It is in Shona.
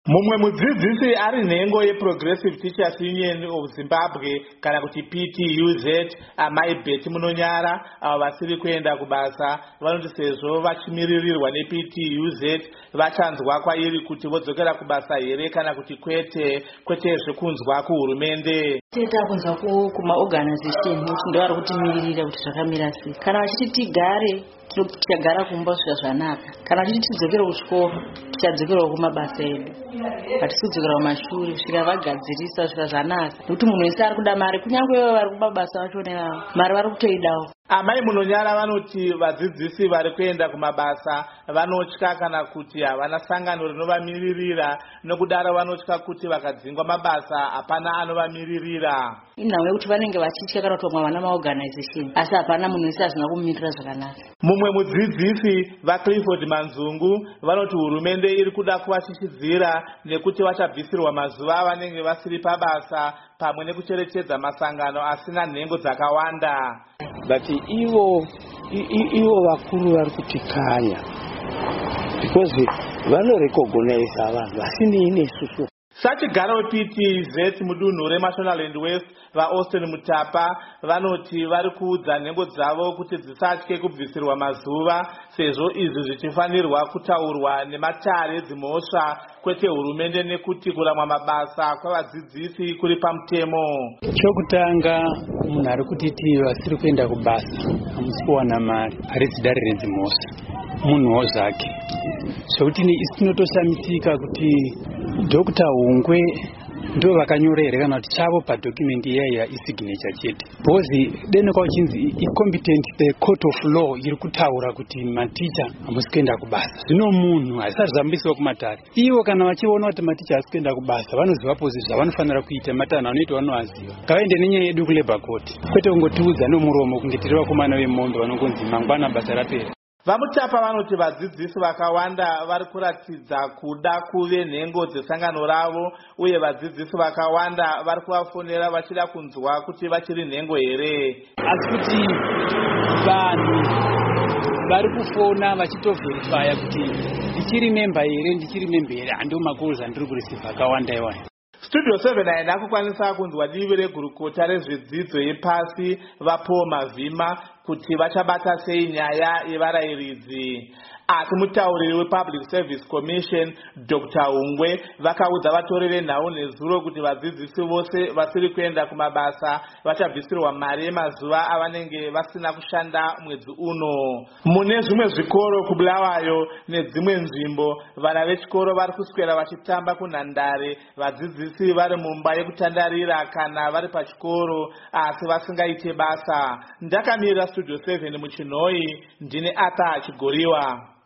Mumwe mudzidzisi ari nhengo yeProgressive Teachers Union of Zimbabwe kana kuti PTUZ Amai Betty Munonyara avo vasiri kuenda kubasa vanoti sezvo vachimiririrwa nePTUZ vachanzwa kwairi kuti vodzokera kubasa here kana kuti kwete kunzwa kuhurumende. Takunzwa kumaorganization ndovari kutimiririra kuti zvakamira sei. Kana vachiti tigare tichagara kumba zvisva zvanaka, kana vachiti tidzokere kuchikoro tichadzokerawo kumabasa edu, hatisi kudzokera kumashure kusvika vagadzirisa zvisva zvanaka, nekuti munhu wese ari kuda mari, kunyange ivo vari kumabasa vachionera mari vari kutoidawo. Amai Munonyara vanoti vadzidzisi vari kuenda kumabasa vanotya kana kuti havana sangano rinovamiririra, nokudaro vanotya kuti vakadzingwa mabasa hapana anovamiririra. Inhau yekuti vanenge vachitya kana kuti vamwe havana maorganization, asi hapana munhu wese asina kumumirira zvakanaka. Mumwe mudzidzisi vaClifford Manzungu vanoti hurumende iri kuda kuvashishizira nekuti vachabvisirwa mazuva avanenge vasiri pabasa pamwe nekucherechedza masangano asina nhengo dzakawanda. But ivo vakuru vari kutikanya because vanorecognize vanhu vasinei nesusu. Sachigara wePTZ mudunhu reMashonaland West vaAustin Mutapa vanoti vari kuudza nhengo dzavo kuti dzisatye kubvisirwa mazuva sezvo izvi zvichifanirwa kutaurwa nematare edzimhosva kwete hurumende, nekuti kuramwa mabasa kwavadzidzisi kuri pamutemo. Chokutanga, munhu ari kutiti vasiri kuenda kubasa hamusi kuwana mari, haridzi dare redzimhosva, munhuwo zvake. Zvokuti isi tinotoshamisika kuti Dr. Hungwe ndo vakanyora here kana kuti chavo padocument iya isignature chete, because deno kwachinzi incompetent the court of law iri kutaura kuti maticha hamusi kuenda kubasa. Zvino munhu haisati zvambiswa kumatare, ivo kana vachiona kuti maticha hasi kuenda kubasa vanoziva pozi zvavanofanira kuita, matanho anoita vanovaziva. Ngavaende nenyaya yedu kuLabour Court, kwete kungotiudza nomuromo kunge tiri vakomana vemombe vanongonzi mangwana basa rapera. Vamutapa vanoti vadzidzisi vakawanda vari kuratidza kuda kuve nhengo dzesangano ravo, uye vadzidzisi vakawanda vari kuvafonera vachida kunzwa kuti vachiri nhengo here. Asi kuti vanhu vari kufona vachitovherifaya kuti ndichiri memba here, hando makozi andiri kurisivha akawanda iwayo. Studio 7 haina kukwanisa kunzwa divi regurukota rezvidzidzo yepasi vaPaul Mavhima kuti vachabata sei nyaya yevarayiridzi. Asi mutauriri wePublic Service Commission Dr. Hungwe vakaudza vatoreri venhau nezuro kuti vadzidzisi vose vasiri kuenda kumabasa vachabvisirwa mari yemazuva avanenge vasina kushanda mwedzi uno. Mune zvimwe zvikoro kuBulawayo nedzimwe nzvimbo vana vechikoro vari kuswera vachitamba kunhandare, vadzidzisi vari mumba yekutandarira kana vari pachikoro asi vasingaite basa. Ndakamirira Studio 7 muChinhoi, ndine Arthur Chigoriwa.